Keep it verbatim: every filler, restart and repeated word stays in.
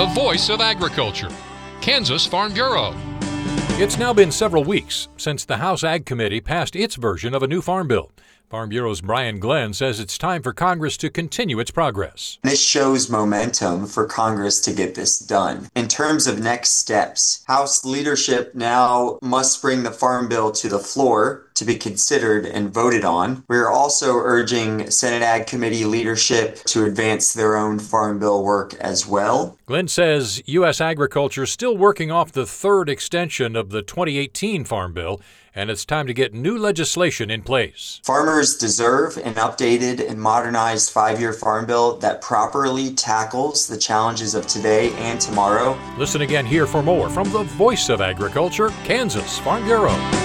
the voice of agriculture, Kansas Farm Bureau. It's now been several weeks since the House Ag Committee passed its version of a new farm bill. Farm Bureau's Brian Glenn says it's time for Congress to continue its progress. This shows momentum for Congress to get this done. In terms of next steps, House leadership now must bring the farm bill to the floor to be considered and voted on. We're also urging Senate Ag Committee leadership to advance their own farm bill work as well. Glenn says U S agriculture is still working off the third extension of the twenty eighteen Farm Bill, and it's time to get new legislation in place. Farmers deserve an updated and modernized five-year farm bill that properly tackles the challenges of today and tomorrow. Listen again here for more from the voice of agriculture, Kansas Farm Bureau.